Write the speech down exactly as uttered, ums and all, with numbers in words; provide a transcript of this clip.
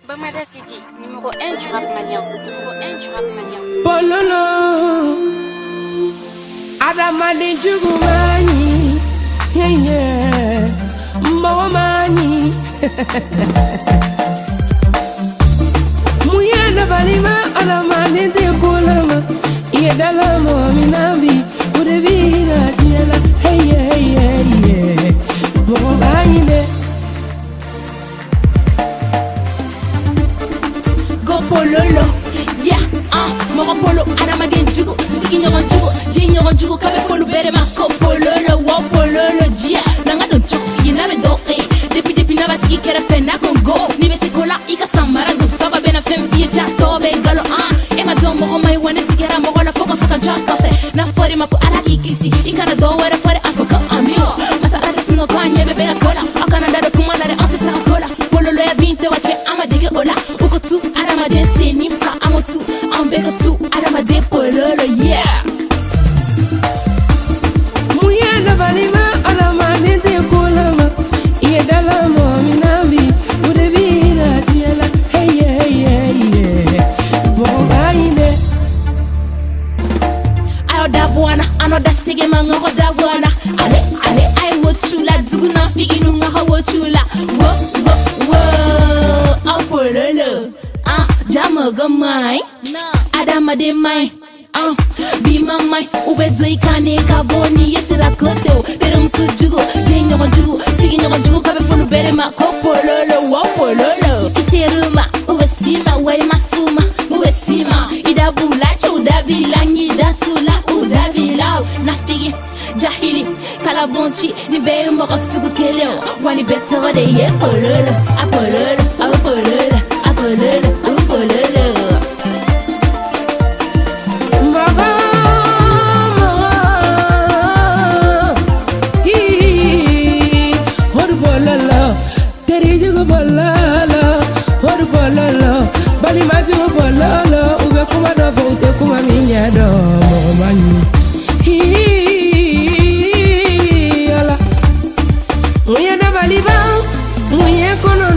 Bamada City, numéro un du rap malien. Numéro un du rap malien. Pololo Adamadi Jugumani, yeah, yeah, Mbawamani. Muyana Balima, Adamadi Kulama, Yedalamo, Minabi, Udevina, Tiela, hey, yeah, yeah, yeah, Mbawamani. Pololo, yeah, ah, moro polo, adama den jugo, sigi nyoron jugo, je nyoron jugo, kabe folu bere ma ko pololo, wo pololo, yeah, nanga don chok figi na be dofe, depi depi na ba sigi kere fe na kongo, ni be se kola ika samara do saba bena fem fie ja tobe galo ah, e ma don moro mai wane tigera moro na foka foka ja kafe, na fori ma po ala kikisi, ika na do were fori afoko amio, masa ade sino kanye bebe ya kola, akana dade kuma dade ante sa kola, pololo ya binte wache ama dige ola, uko tu adama den se ni fra amotu, ambega tu adama den pololo, yeah. Muyana balima adama den te kolama, yedalamo minabi, udevina tiela, hey yeah yeah yeah, bobaine. Ayo dabwana, ano da sege mango dabwana, ale ale ay wochula duguna figi nunga ha wochula, wo wo wo, oh pololo. Jama gamai, adama de mai, ah, bima mai, ube doi kane kaboni yesira koto, terum sujugo, jenyo jugo, sigi nyo jugo, kabe funu bere ma ko pololo, wo pololo, iseruma, ube sima, way masuma, ube sima, ida bulacha, udabi langi, datula, udabi lao, nafigi, jahili, kalabonchi, ni be mo sugu keleo, wani beto de ye pololo, a pololo, a pololo, a pololo. Bali maju bololo, ube kuma do fote kuma minya do mo manyu. Hi ala, muye da bali ba, muye kono